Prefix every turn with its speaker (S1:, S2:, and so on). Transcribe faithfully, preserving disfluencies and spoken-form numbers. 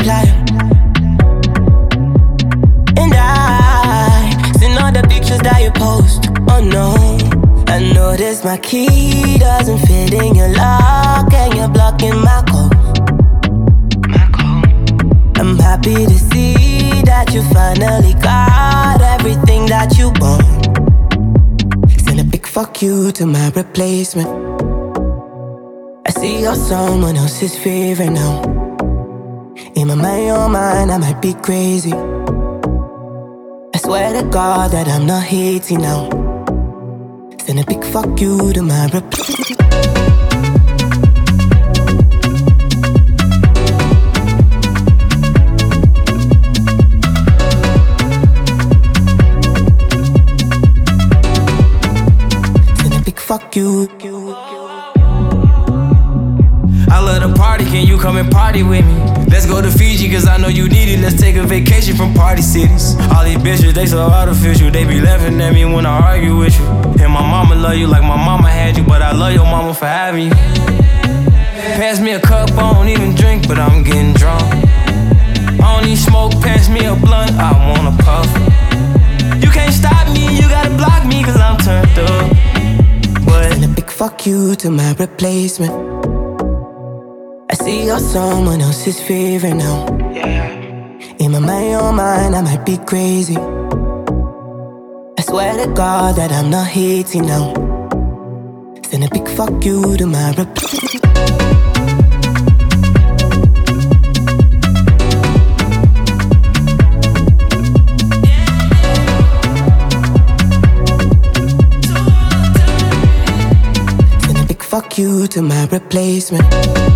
S1: reply. And I seen all the pictures that you post. Oh no, I noticed my key doesn't fit in your lock, and you're blocking my code. I'm happy to see that you finally got everything that you want. Send a big fuck you to my replacement. I see you're someone else's favorite now. In my mind, your mind, I might be crazy. I swear to God that I'm not hating now. Send a big fuck you to my replacement. Fuck you.
S2: I love to party, can you come and party with me? Let's go to Fiji, cause I know you need it. Let's take a vacation from party cities. All these bitches, they so artificial. They be laughing at me when I argue with you. And my mama love you like my mama had you, but I love your mama for having you. Pass me a cup, I don't even drink, but I'm getting drunk. I don't need smoke, pass me a blunt, I wanna puff. You can't stop me, you gotta block me, cause I'm turned up.
S1: And a big fuck you to my replacement. I see you're someone else's favorite now. In my mind, your mind, I might be crazy. I swear to God that I'm not hating now. Send a big fuck you to my replacement. Fuck you to my replacement.